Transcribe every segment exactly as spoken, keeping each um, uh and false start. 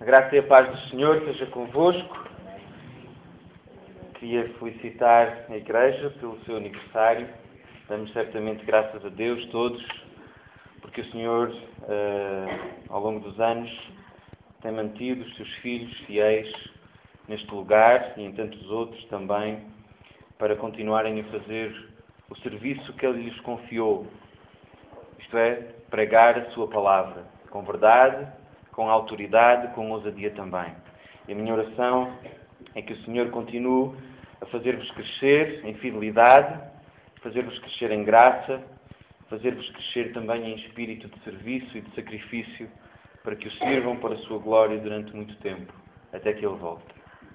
A graça e a paz do Senhor seja convosco. Queria felicitar a Igreja pelo seu aniversário. Damos certamente graças a Deus todos, porque o Senhor, uh, ao longo dos anos, tem mantido os seus filhos fiéis neste lugar e em tantos outros também, para continuarem a fazer o serviço que Ele lhes confiou. Isto é, pregar a sua palavra, com verdade, com autoridade, com ousadia também. E a minha oração é que o Senhor continue a fazer-vos crescer em fidelidade, fazer-vos crescer em graça, fazer-vos crescer também em espírito de serviço e de sacrifício, para que o sirvam para a sua glória durante muito tempo, até que Ele volte.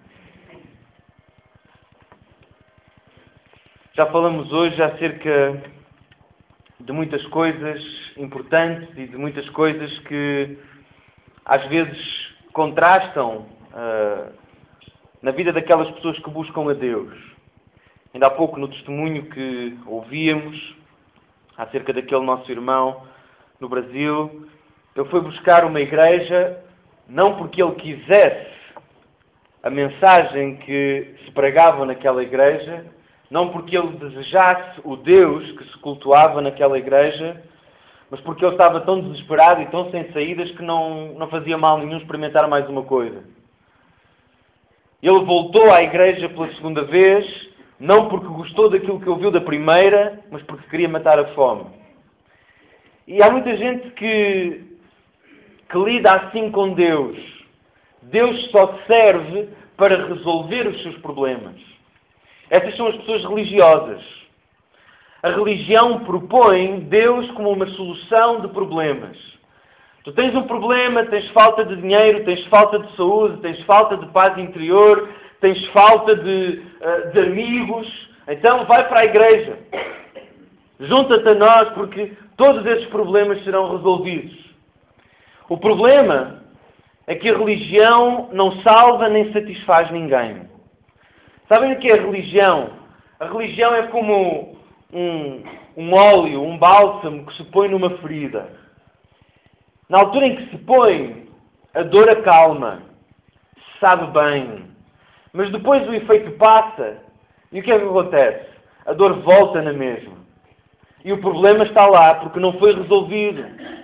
Já falamos hoje acerca de muitas coisas importantes e de muitas coisas que às vezes contrastam uh, na vida daquelas pessoas que buscam a Deus. Ainda há pouco, no testemunho que ouvíamos acerca daquele nosso irmão no Brasil, ele foi buscar uma igreja não porque ele quisesse a mensagem que se pregava naquela igreja, não porque ele desejasse o Deus que se cultuava naquela igreja, mas porque ele estava tão desesperado e tão sem saídas que não, não fazia mal nenhum experimentar mais uma coisa. Ele voltou à igreja pela segunda vez, não porque gostou daquilo que ouviu da primeira, mas porque queria matar a fome. E há muita gente que, que lida assim com Deus. Deus só serve para resolver os seus problemas. Essas são as pessoas religiosas. A religião propõe Deus como uma solução de problemas. Tu tens um problema, tens falta de dinheiro, tens falta de saúde, tens falta de paz interior, tens falta de, de amigos, então vai para a igreja. Junta-te a nós, porque todos esses problemas serão resolvidos. O problema é que a religião não salva nem satisfaz ninguém. Sabem o que é a religião? A religião é como um, um óleo, um bálsamo que se põe numa ferida. Na altura em que se põe, a dor acalma, sabe bem. Mas depois o efeito passa e o que é que acontece? A dor volta na mesma. E o problema está lá porque não foi resolvido.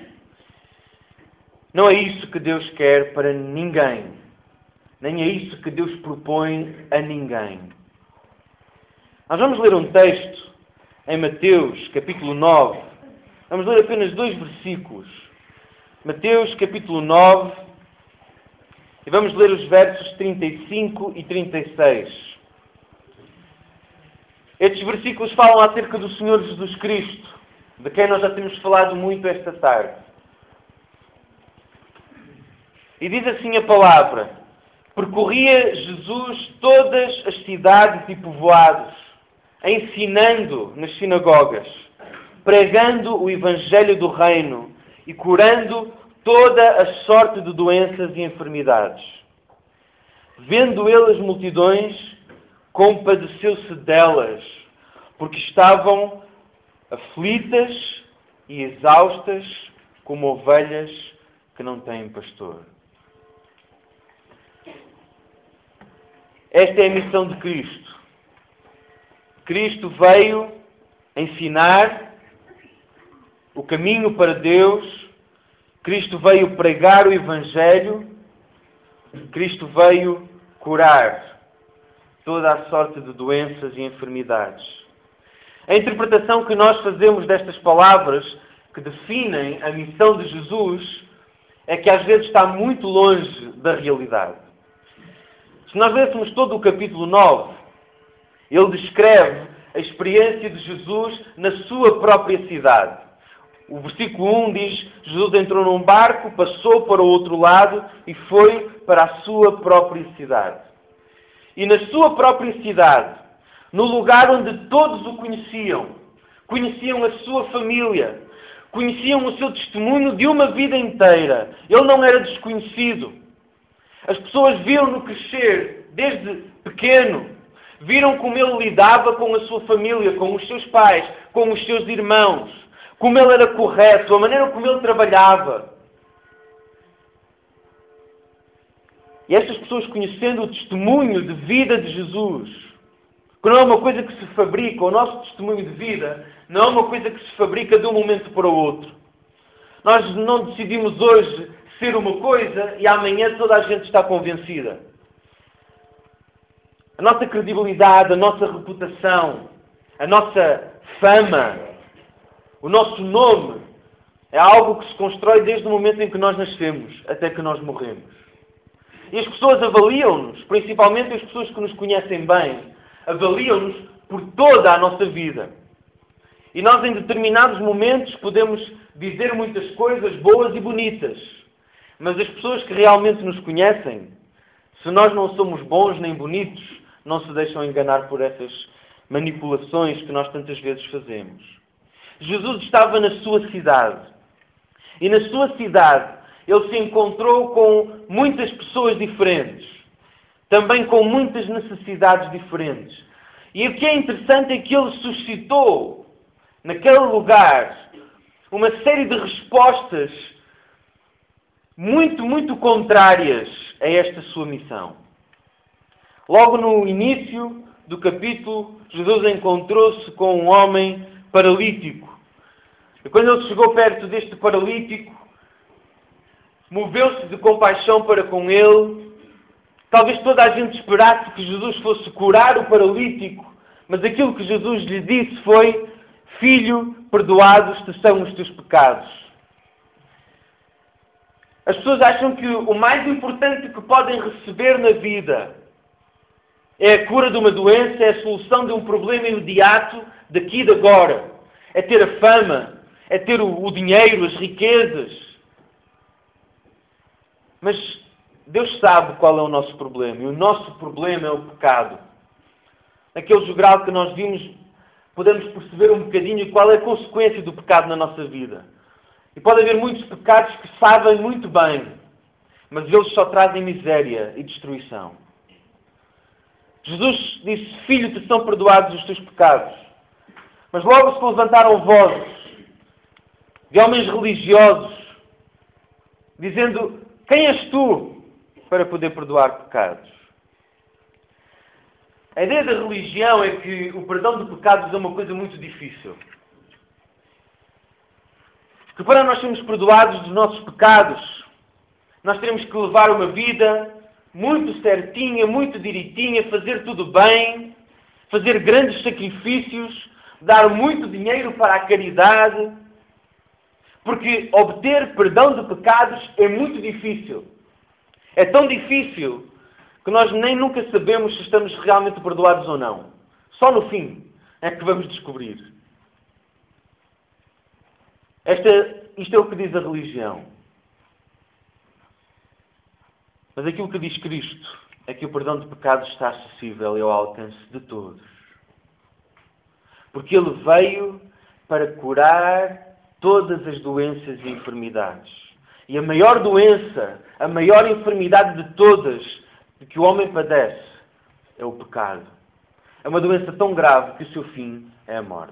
Não é isso que Deus quer para ninguém. Nem é isso que Deus propõe a ninguém. Nós vamos ler um texto em Mateus, capítulo nove. Vamos ler apenas dois versículos. Mateus, capítulo nove. E vamos ler os versos trinta e cinco e trinta e seis. Estes versículos falam acerca do Senhor Jesus Cristo, de quem nós já temos falado muito esta tarde. E diz assim a palavra: percorria Jesus todas as cidades e povoados, ensinando nas sinagogas, pregando o Evangelho do Reino e curando toda a sorte de doenças e enfermidades. Vendo ele as multidões, compadeceu-se delas, porque estavam aflitas e exaustas como ovelhas que não têm pastor. Esta é a missão de Cristo. Cristo veio ensinar o caminho para Deus. Cristo veio pregar o Evangelho. Cristo veio curar toda a sorte de doenças e enfermidades. A interpretação que nós fazemos destas palavras que definem a missão de Jesus é que às vezes está muito longe da realidade. Se nós lêssemos todo o capítulo nove, ele descreve a experiência de Jesus na sua própria cidade. O versículo um diz: Jesus entrou num barco, passou para o outro lado e foi para a sua própria cidade. E na sua própria cidade, no lugar onde todos o conheciam, conheciam a sua família, conheciam o seu testemunho de uma vida inteira, ele não era desconhecido. As pessoas viram-no crescer desde pequeno. Viram como ele lidava com a sua família, com os seus pais, com os seus irmãos. Como ele era correto, a maneira como ele trabalhava. E estas pessoas, conhecendo o testemunho de vida de Jesus, que não é uma coisa que se fabrica, o nosso testemunho de vida não é uma coisa que se fabrica de um momento para o outro. Nós não decidimos hoje ser uma coisa e amanhã toda a gente está convencida. A nossa credibilidade, a nossa reputação, a nossa fama, o nosso nome é algo que se constrói desde o momento em que nós nascemos até que nós morremos. E as pessoas avaliam-nos, principalmente as pessoas que nos conhecem bem, avaliam-nos por toda a nossa vida. E nós em determinados momentos podemos dizer muitas coisas boas e bonitas. Mas as pessoas que realmente nos conhecem, se nós não somos bons nem bonitos, não se deixam enganar por essas manipulações que nós tantas vezes fazemos. Jesus estava na sua cidade. E na sua cidade ele se encontrou com muitas pessoas diferentes. Também com muitas necessidades diferentes. E o que é interessante é que ele suscitou, naquele lugar, uma série de respostas muito, muito contrárias a esta sua missão. Logo no início do capítulo, Jesus encontrou-se com um homem paralítico. E quando ele chegou perto deste paralítico, moveu-se de compaixão para com ele. Talvez toda a gente esperasse que Jesus fosse curar o paralítico, mas aquilo que Jesus lhe disse foi: Filho, perdoados te são os teus pecados. As pessoas acham que o mais importante que podem receber na vida é a cura de uma doença, é a solução de um problema imediato, daqui e de agora. É ter a fama, é ter o, o dinheiro, as riquezas. Mas Deus sabe qual é o nosso problema. E o nosso problema é o pecado. Naquele jogral que nós vimos, podemos perceber um bocadinho qual é a consequência do pecado na nossa vida. E pode haver muitos pecados que sabem muito bem, mas eles só trazem miséria e destruição. Jesus disse: Filho, te são perdoados os teus pecados. Mas logo se levantaram vozes de homens religiosos, dizendo: Quem és tu para poder perdoar pecados? A ideia da religião é que o perdão de pecados é uma coisa muito difícil. Que para nós sermos perdoados dos nossos pecados, nós teremos que levar uma vida muito certinha, muito direitinha, fazer tudo bem, fazer grandes sacrifícios, dar muito dinheiro para a caridade. Porque obter perdão de pecados é muito difícil. É tão difícil que nós nem nunca sabemos se estamos realmente perdoados ou não. Só no fim é que vamos descobrir. Esta, isto é o que diz a religião. Mas aquilo que diz Cristo é que o perdão de pecados está acessível e ao alcance de todos. Porque Ele veio para curar todas as doenças e enfermidades. E a maior doença, a maior enfermidade de todas de que o homem padece é o pecado. É uma doença tão grave que o seu fim é a morte.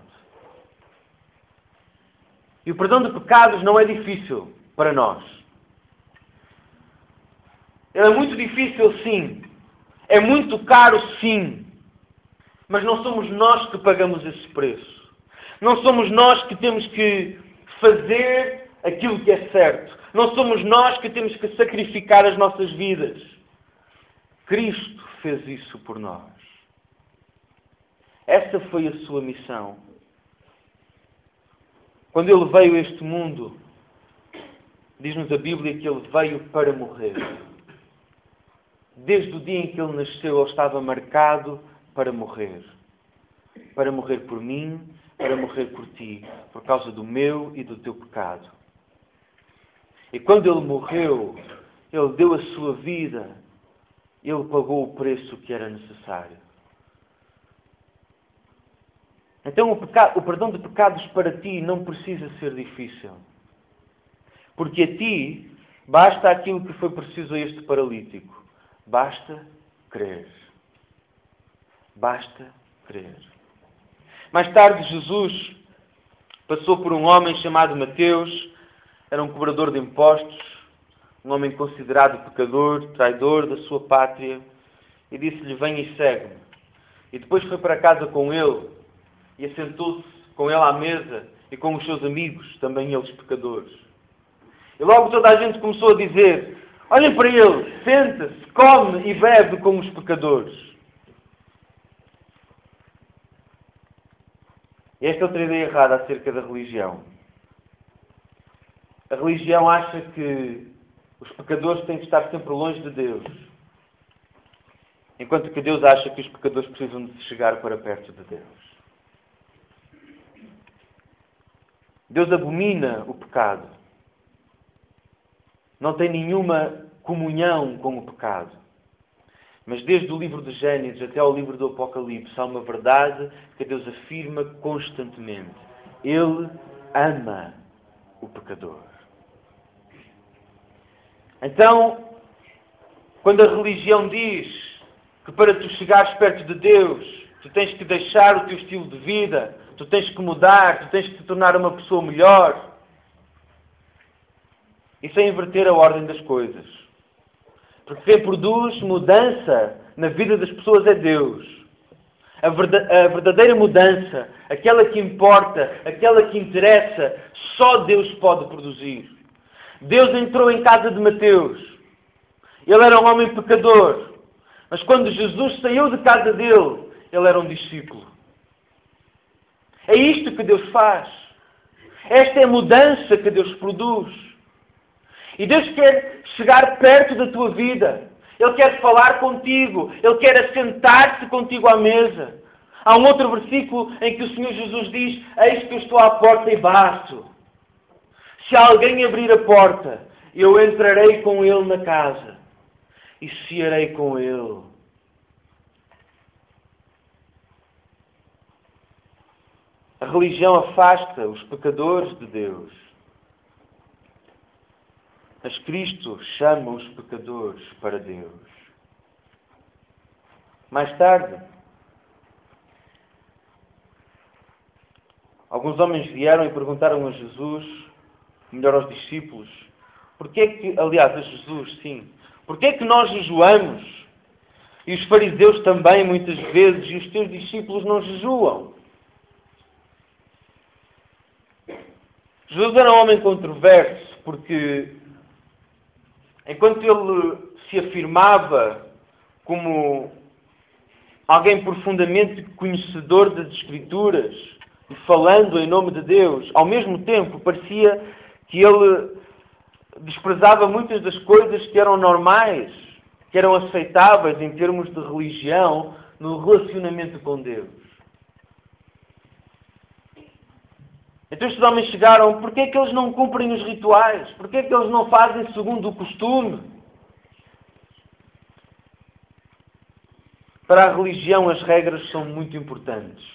E o perdão de pecados não é difícil para nós. Ele é muito difícil, sim. É muito caro, sim. Mas não somos nós que pagamos esse preço. Não somos nós que temos que fazer aquilo que é certo. Não somos nós que temos que sacrificar as nossas vidas. Cristo fez isso por nós. Essa foi a sua missão. Quando Ele veio a este mundo, diz-nos a Bíblia que Ele veio para morrer. Desde o dia em que Ele nasceu, Ele estava marcado para morrer. Para morrer por mim, para morrer por ti, por causa do meu e do teu pecado. E quando Ele morreu, Ele deu a sua vida, Ele pagou o preço que era necessário. Então o, pecado, o perdão de pecados para ti não precisa ser difícil. Porque a ti basta aquilo que foi preciso a este paralítico. Basta crer. Basta crer. Mais tarde Jesus passou por um homem chamado Mateus. Era um cobrador de impostos. um homem considerado pecador, traidor da sua pátria, e disse-lhe: venha e segue-me. E depois foi para casa com ele, e assentou-se com ele à mesa, e com os seus amigos, também eles pecadores. E logo toda a gente começou a dizer: olhem para ele, senta-se, come e bebe com os pecadores. E esta é outra ideia errada acerca da religião. A religião acha que os pecadores têm que estar sempre longe de Deus, enquanto que Deus acha que os pecadores precisam de chegar para perto de Deus. Deus abomina o pecado. Não tem nenhuma comunhão com o pecado. Mas desde o livro de Gênesis até ao livro do Apocalipse há uma verdade que Deus afirma constantemente. Ele ama o pecador. Então, quando a religião diz que para tu chegares perto de Deus, tu tens que deixar o teu estilo de vida, tu tens que mudar, tu tens que te tornar uma pessoa melhor, isso é inverter a ordem das coisas. Porque quem produz mudança na vida das pessoas é Deus. A verdadeira mudança, aquela que importa, aquela que interessa, só Deus pode produzir. Deus entrou em casa de Mateus. Ele era um homem pecador. Mas quando Jesus saiu de casa dele, ele era um discípulo. É isto que Deus faz. Esta é a mudança que Deus produz. E Deus quer chegar perto da tua vida. Ele quer falar contigo. Ele quer assentar-se contigo à mesa. Há um outro versículo em que o Senhor Jesus diz: eis que eu estou à porta e bato. Se alguém abrir a porta, eu entrarei com ele na casa e cearei com ele. A religião afasta os pecadores de Deus. Mas Cristo chama os pecadores para Deus. Mais tarde, alguns homens vieram e perguntaram a Jesus, melhor aos discípulos, porque é que, aliás, a Jesus, sim, porque é que nós jejuamos e os fariseus também, muitas vezes, e os teus discípulos não jejuam? Jesus era um homem controverso, porque enquanto ele se afirmava como alguém profundamente conhecedor das Escrituras e falando em nome de Deus, ao mesmo tempo parecia que ele desprezava muitas das coisas que eram normais, que eram aceitáveis em termos de religião no relacionamento com Deus. Então estes homens chegaram: porquê é que eles não cumprem os rituais? Porquê é que eles não fazem segundo o costume? Para a religião as regras são muito importantes.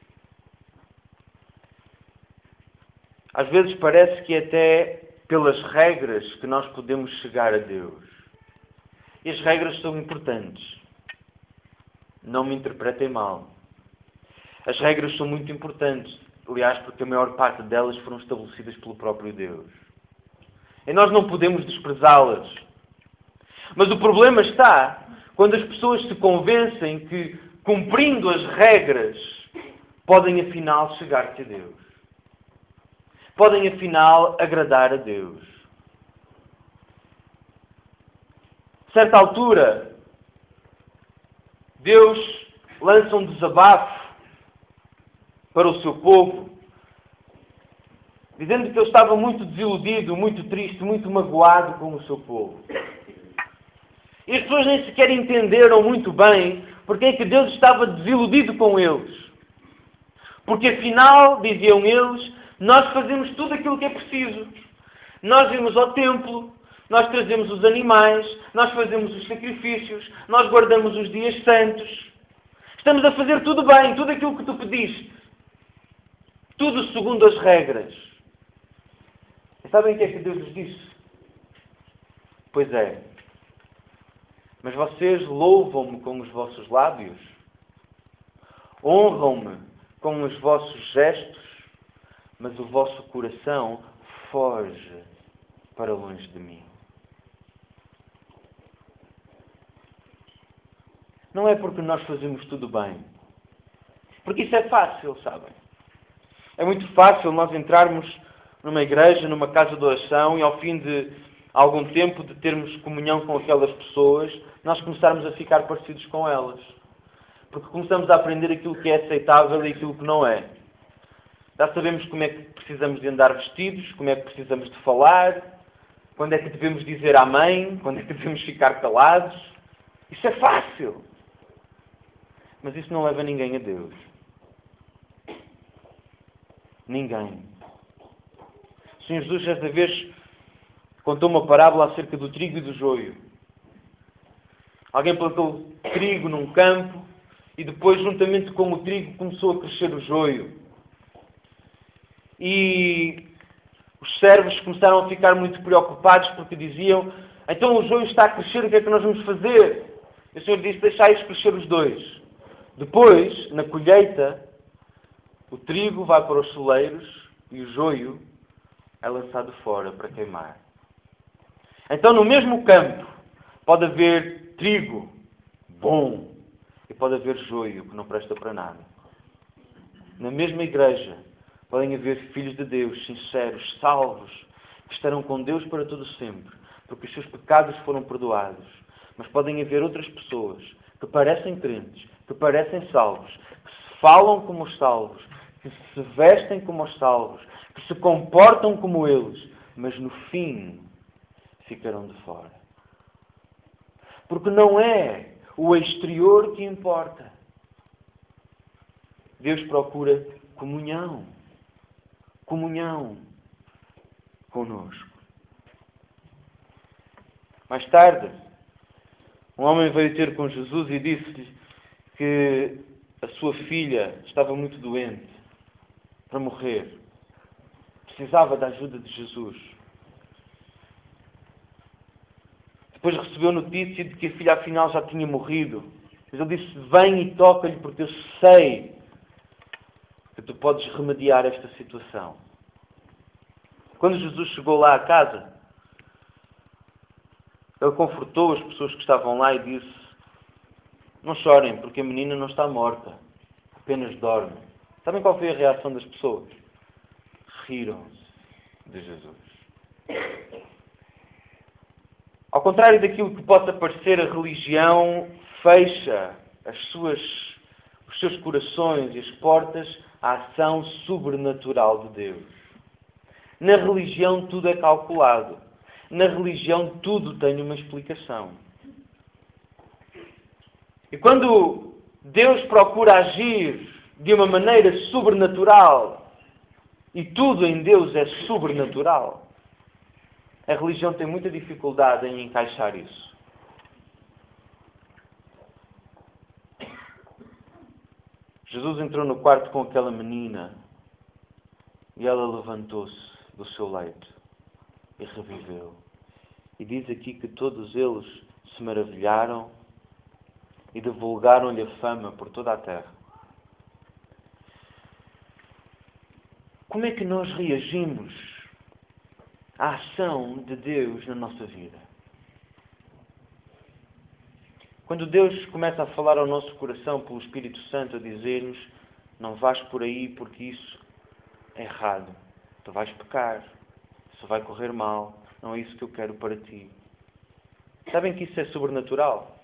Às vezes parece que é até pelas regras que nós podemos chegar a Deus. E as regras são importantes. Não me interpretem mal. As regras são muito importantes. Aliás, porque a maior parte delas foram estabelecidas pelo próprio Deus. E nós não podemos desprezá-las. Mas o problema está quando as pessoas se convencem que, cumprindo as regras, podem afinal chegar-se a Deus. Podem afinal agradar a Deus. A certa altura, Deus lança um desabafo para o seu povo, dizendo que ele estava muito desiludido, muito triste, muito magoado com o seu povo. E as pessoas nem sequer entenderam muito bem porque é que Deus estava desiludido com eles. Porque afinal, diziam eles, nós fazemos tudo aquilo que é preciso. Nós vamos ao templo, nós trazemos os animais, nós fazemos os sacrifícios, nós guardamos os dias santos. Estamos a fazer tudo bem, tudo aquilo que tu pediste. Tudo segundo as regras. E sabem o que é que Deus lhes disse? Pois é. Mas vocês louvam-me com os vossos lábios, honram-me com os vossos gestos, mas o vosso coração foge para longe de mim. não é porque nós fazemos tudo bem. Porque isso é fácil, sabem? É muito fácil nós entrarmos numa igreja, numa casa de oração, e ao fim de algum tempo de termos comunhão com aquelas pessoas, nós começarmos a ficar parecidos com elas. Porque começamos a aprender aquilo que é aceitável e aquilo que não é. Já sabemos como é que precisamos de andar vestidos, como é que precisamos de falar, quando é que devemos dizer amém, quando é que devemos ficar calados. Isso é fácil. Mas isso não leva ninguém a Deus. Ninguém. O Senhor Jesus, esta vez, contou uma parábola acerca do trigo e do joio. Alguém plantou trigo num campo e depois, juntamente com o trigo, começou a crescer o joio. E os servos começaram a ficar muito preocupados porque diziam: então o joio está a crescer, o que é que nós vamos fazer? E o Senhor disse: deixai-os crescer os dois. Depois, na colheita, o trigo vai para os celeiros e o joio é lançado fora para queimar. Então, no mesmo campo, pode haver trigo bom e pode haver joio que não presta para nada. Na mesma igreja, podem haver filhos de Deus, sinceros, salvos, que estarão com Deus para todo sempre, porque os seus pecados foram perdoados. Mas podem haver outras pessoas que parecem crentes, que parecem salvos, que se falam como os salvos, que se vestem como os salvos, que se comportam como eles, mas no fim ficarão de fora. Porque não é o exterior que importa. Deus procura comunhão. Comunhão conosco. Mais tarde, um homem veio ter com Jesus e disse-lhe que a sua filha estava muito doente, para morrer. Precisava da ajuda de Jesus. Depois recebeu notícia de que a filha afinal já tinha morrido. Mas ele disse: vem e toca-lhe, porque eu sei que tu podes remediar esta situação. Quando Jesus chegou lá à casa, ele confortou as pessoas que estavam lá e disse: não chorem, porque a menina não está morta, apenas dorme. Sabem qual foi a reação das pessoas? Riram-se de Jesus. Ao contrário daquilo que possa parecer, a religião fecha as suas, os seus corações e as portas à ação sobrenatural de Deus. Na religião tudo é calculado. Na religião tudo tem uma explicação. E quando Deus procura agir de uma maneira sobrenatural, e tudo em Deus é sobrenatural, a religião tem muita dificuldade em encaixar isso. Jesus entrou no quarto com aquela menina e ela levantou-se do seu leito e reviveu. E diz aqui que todos eles se maravilharam e divulgaram-lhe a fama por toda a terra. Como é que nós reagimos à ação de Deus na nossa vida? Quando Deus começa a falar ao nosso coração pelo Espírito Santo, a dizer-nos: não vais por aí porque isso é errado, tu vais pecar, isso vai correr mal, não é isso que eu quero para ti. Sabem que isso é sobrenatural?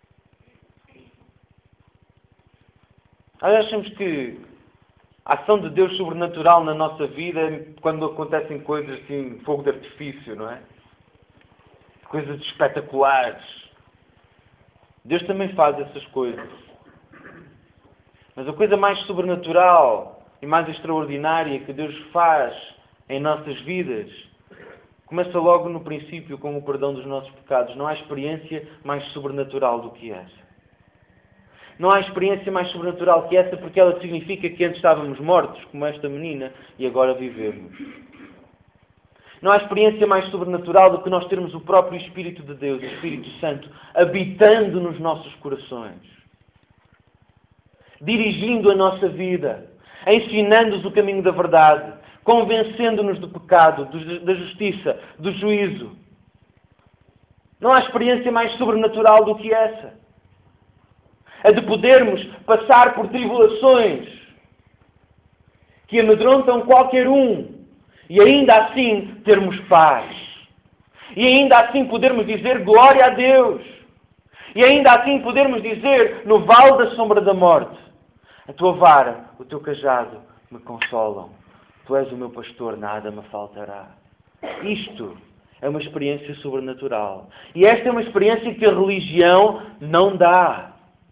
Nós achamos que a ação de Deus sobrenatural na nossa vida é quando acontecem coisas assim, fogo de artifício, não é? Coisas espetaculares. Deus também faz essas coisas. Mas a coisa mais sobrenatural e mais extraordinária que Deus faz em nossas vidas começa logo no princípio com o perdão dos nossos pecados. Não há experiência mais sobrenatural do que essa. Não há experiência mais sobrenatural que essa, porque ela significa que antes estávamos mortos, como esta menina, e agora vivemos. Não há experiência mais sobrenatural do que nós termos o próprio Espírito de Deus, o Espírito Santo, habitando nos nossos corações, dirigindo a nossa vida, ensinando-nos o caminho da verdade, convencendo-nos do pecado, da justiça, do juízo. Não há experiência mais sobrenatural do que essa. a de podermos passar por tribulações que amedrontam qualquer um e ainda assim termos paz. E ainda assim podermos dizer glória a Deus. E ainda assim podermos dizer no vale da sombra da morte: a tua vara, o teu cajado me consolam. Tu és o meu pastor, nada me faltará. Isto é uma experiência sobrenatural. E esta é uma experiência que a religião não dá.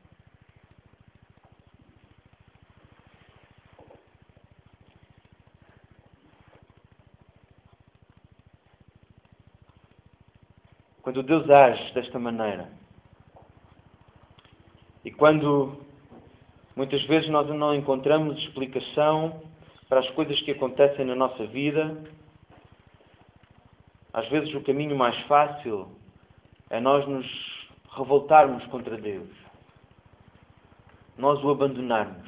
Quando Deus age desta maneira, e quando muitas vezes nós não encontramos explicação para as coisas que acontecem na nossa vida, às vezes o caminho mais fácil é nós nos revoltarmos contra Deus. Nós o abandonarmos.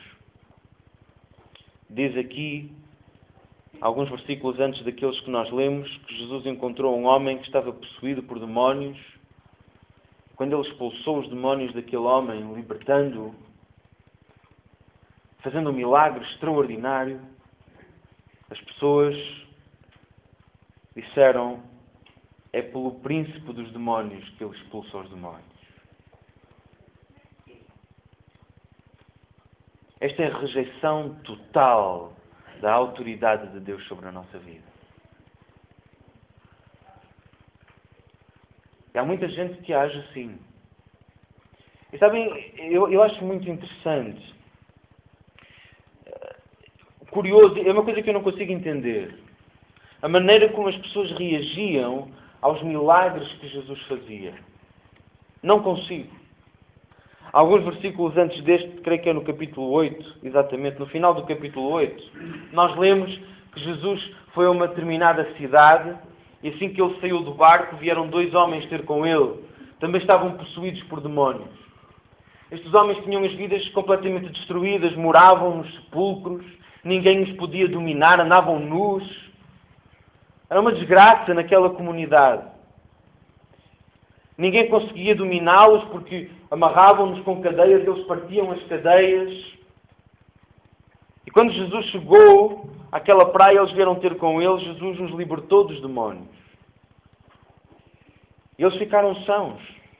Diz aqui, alguns versículos antes daqueles que nós lemos, que Jesus encontrou um homem que estava possuído por demónios. Quando ele expulsou os demónios daquele homem, libertando-o, fazendo um milagre extraordinário, as pessoas disseram: é pelo príncipe dos demónios que ele expulsa os demónios. Esta é a rejeição total da autoridade de Deus sobre a nossa vida. E há muita gente que age assim. E sabem, eu, eu acho muito interessante, curioso, é uma coisa que eu não consigo entender. A maneira como as pessoas reagiam aos milagres que Jesus fazia. Não consigo. Alguns versículos antes deste, creio que é no capítulo oito, exatamente, no final do capítulo oito, nós lemos que Jesus foi a uma determinada cidade e assim que ele saiu do barco, vieram dois homens ter com ele. Também estavam possuídos por demónios. Estes homens tinham as vidas completamente destruídas, moravam nos sepulcros, ninguém os podia dominar, andavam nus. Era uma desgraça naquela comunidade. Ninguém conseguia dominá-los porque amarravam-nos com cadeias, eles partiam as cadeias. E quando Jesus chegou àquela praia, eles vieram ter com ele, Jesus os libertou dos demónios. E eles ficaram sãos.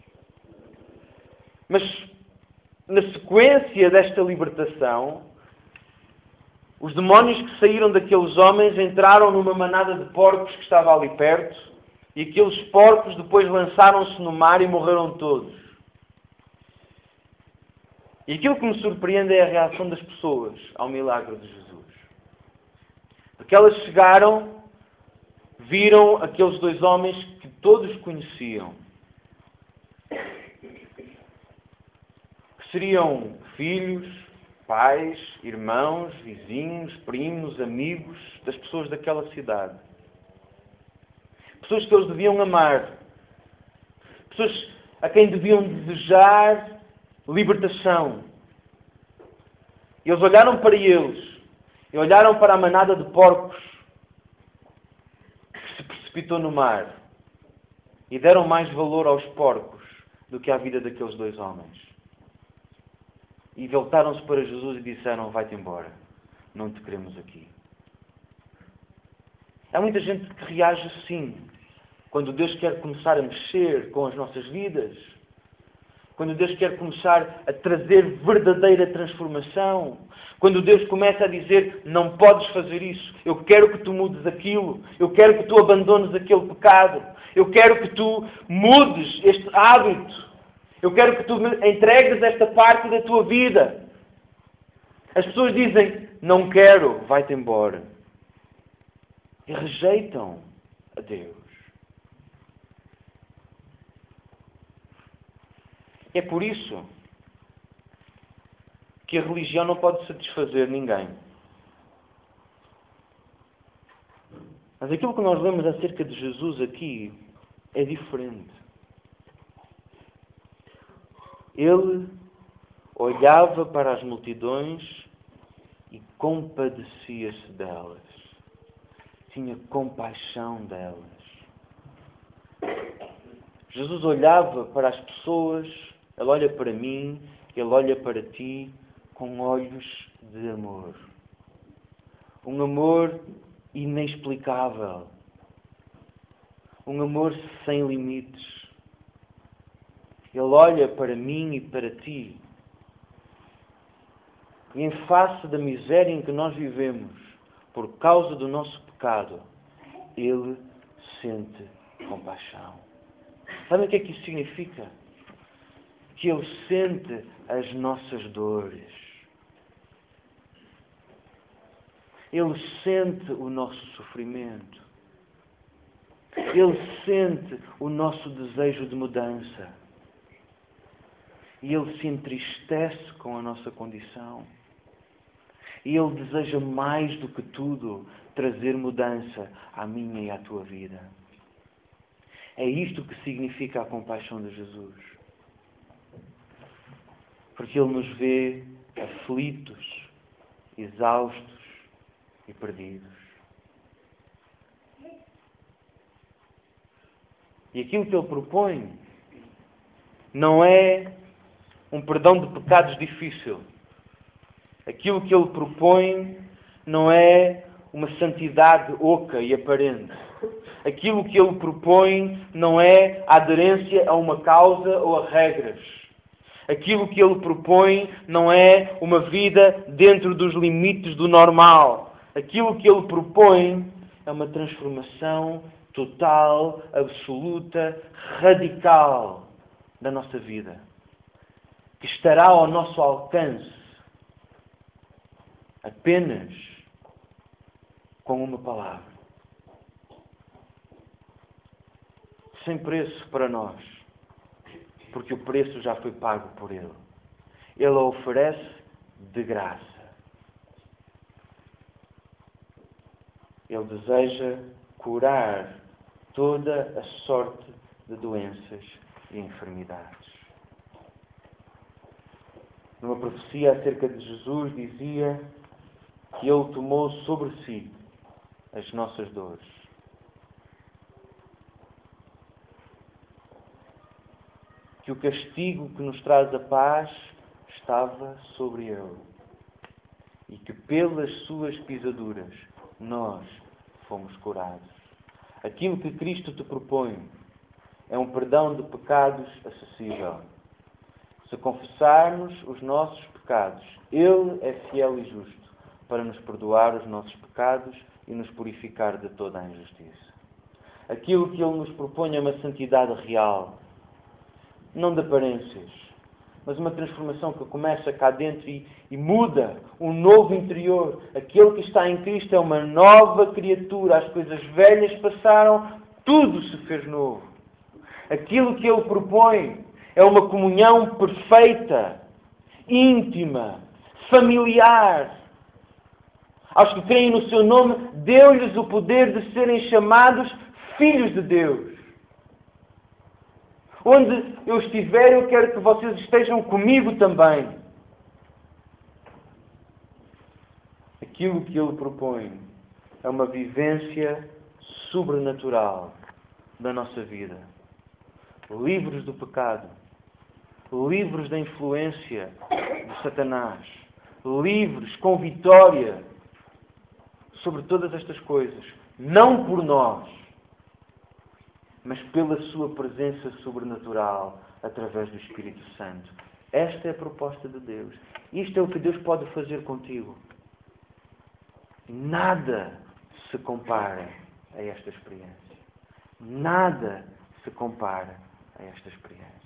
Mas, na sequência desta libertação, os demónios que saíram daqueles homens entraram numa manada de porcos que estava ali perto, e aqueles porcos depois lançaram-se no mar e morreram todos. E aquilo que me surpreende é a reação das pessoas ao milagre de Jesus. Porque elas chegaram, viram aqueles dois homens que todos conheciam. Que seriam filhos, pais, irmãos, vizinhos, primos, amigos das pessoas daquela cidade. Pessoas que eles deviam amar. Pessoas a quem deviam desejar libertação. E eles olharam para eles. E olharam para a manada de porcos que se precipitou no mar. E deram mais valor aos porcos do que à vida daqueles dois homens. E voltaram-se para Jesus e disseram: vai-te embora. Não te queremos aqui. Há muita gente que reage assim. Quando Deus quer começar a mexer com as nossas vidas. Quando Deus quer começar a trazer verdadeira transformação. Quando Deus começa a dizer: não podes fazer isso. Eu quero que tu mudes aquilo. Eu quero que tu abandones aquele pecado. Eu quero que tu mudes este hábito. Eu quero que tu entregues esta parte da tua vida. As pessoas dizem: não quero, vai-te embora. E rejeitam a Deus. É por isso que a religião não pode satisfazer ninguém. Mas aquilo que nós lemos acerca de Jesus aqui é diferente. Ele olhava para as multidões e compadecia-se delas. Tinha compaixão delas. Jesus olhava para as pessoas, ele olha para mim Ele olha para ti com olhos de amor. Um amor inexplicável. Um amor sem limites. Ele olha para mim e para ti. E em face da miséria em que nós vivemos, por causa do nosso pecado, Ele sente compaixão. Sabe o que é que isso significa? Que Ele sente as nossas dores. Ele sente o nosso sofrimento. Ele sente o nosso desejo de mudança. E Ele se entristece com a nossa condição. E Ele deseja mais do que tudo trazer mudança à minha e à tua vida. É isto que significa a compaixão de Jesus. Porque Ele nos vê aflitos, exaustos e perdidos. E aquilo que Ele propõe não é um perdão de pecados difícil. Aquilo que Ele propõe não é uma santidade oca e aparente. Aquilo que Ele propõe não é a aderência a uma causa ou a regras. Aquilo que Ele propõe não é uma vida dentro dos limites do normal. Aquilo que Ele propõe é uma transformação total, absoluta, radical da nossa vida. Que estará ao nosso alcance apenas com uma palavra. Sem preço para nós. Porque o preço já foi pago por Ele. Ele a oferece de graça. Ele deseja curar toda a sorte de doenças e enfermidades. Numa profecia acerca de Jesus dizia que Ele tomou sobre si as nossas dores. Que o castigo que nos traz a paz estava sobre Ele. E que pelas suas pisaduras nós fomos curados. Aquilo que Cristo te propõe é um perdão de pecados acessível. Se confessarmos os nossos pecados, Ele é fiel e justo para nos perdoar os nossos pecados e nos purificar de toda a injustiça. Aquilo que Ele nos propõe é uma santidade real, não de aparências, mas uma transformação que começa cá dentro e, e muda um novo interior. Aquele que está em Cristo é uma nova criatura. As coisas velhas passaram, tudo se fez novo. Aquilo que Ele propõe é uma comunhão perfeita, íntima, familiar. Aos que creem no Seu nome, deu-lhes o poder de serem chamados filhos de Deus. Onde eu estiver, eu quero que vocês estejam comigo também. Aquilo que Ele propõe é uma vivência sobrenatural da nossa vida. Livres do pecado. Livres da influência de Satanás. Livres, com vitória sobre todas estas coisas. Não por nós, mas pela sua presença sobrenatural através do Espírito Santo. Esta é a proposta de Deus. Isto é o que Deus pode fazer contigo. Nada se compara a esta experiência. Nada se compara a esta experiência.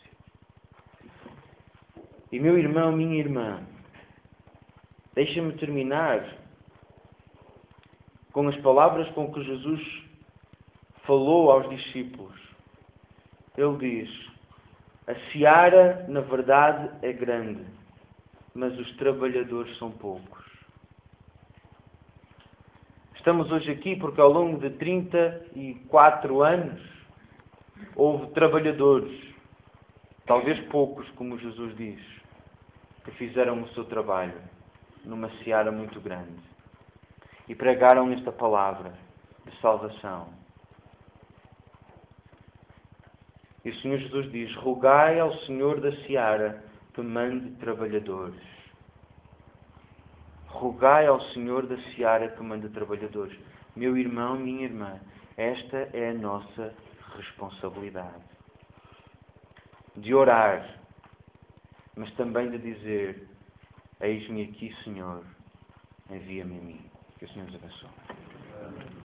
E meu irmão, minha irmã, deixa-me terminar com as palavras com que Jesus falou aos discípulos. Ele diz: a seara, na verdade, é grande, mas os trabalhadores são poucos. Estamos hoje aqui porque ao longo de trinta e quatro anos houve trabalhadores, talvez poucos, como Jesus diz, que fizeram o seu trabalho numa seara muito grande e pregaram esta palavra de salvação. E o Senhor Jesus diz: rogai ao Senhor da seara que mande trabalhadores. Rogai ao Senhor da seara que mande trabalhadores. Meu irmão, minha irmã, esta é a nossa responsabilidade. De orar, mas também de dizer: eis-me aqui, Senhor, envia-me a mim. Que o Senhor nos abençoe.